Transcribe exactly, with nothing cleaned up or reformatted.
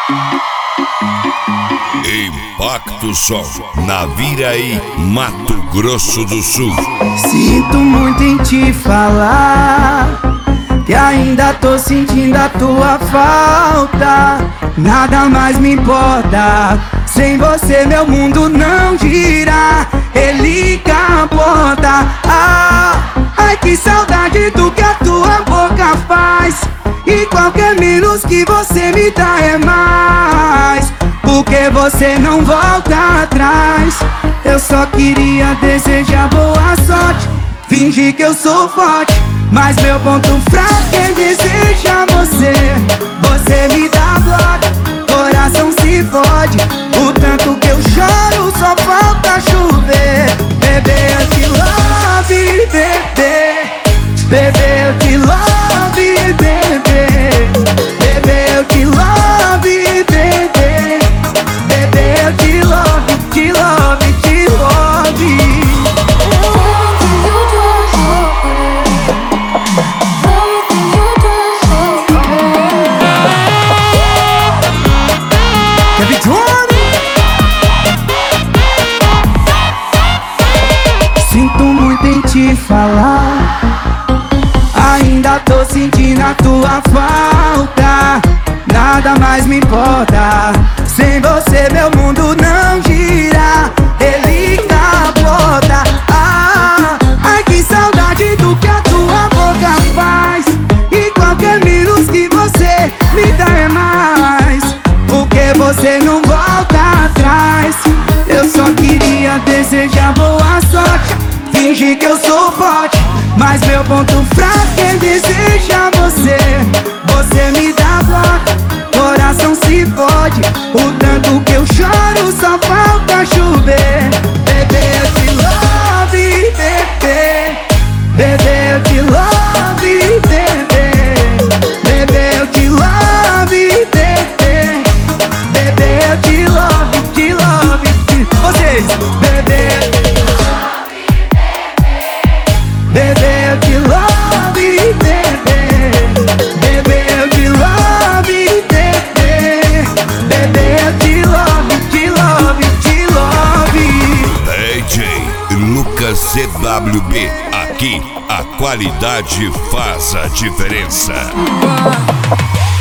Impacto Som, Naviraí, Mato Grosso do Sul. Sinto muito em te falar que ainda tô sentindo a tua falta. Nada mais me importa, sem você meu mundo não gira. Ele capota. Ah, ai que saudade do que a tua boca faz. E qualquer menos que você me dá é mais, porque você não volta atrás. Eu só queria desejar boa sorte, fingir que eu sou forte, mas meu ponto fraco é desejar você. Você me dá bloco, coração se fode. O tanto que eu choro só falta chover. Bebê, eu te love, bebê. Bebê, eu te love, bebê. Bebê, eu te love, bebê. Bebê, eu te love, te love, te love. Sinto muito em te falar, ainda tô sentindo a tua falta. Nada mais me importa, sem você meu mundo não gira. Ele capota. Ah, ai que saudade do que a tua boca faz. E qualquer menos que você me dá é mais, porque você não volta atrás. Eu só queria desejar boa sorte, fingir que eu sou forte, mas meu ponto fraco é desejar você. Você me dá bloco, coração se fode. O tanto que eu choro só falta chover. Bebê, eu te love, bebê. Bebê, eu te love, bebê. Bebê, eu te love, bebê. Bebê, eu te love, te love, te... Vocês, bebê. Bebê, eu te love, bebê. Bebê, eu te love, bebê. Bebê, eu te love, te love, te love. D J Lucas C W B, aqui a qualidade faz a diferença.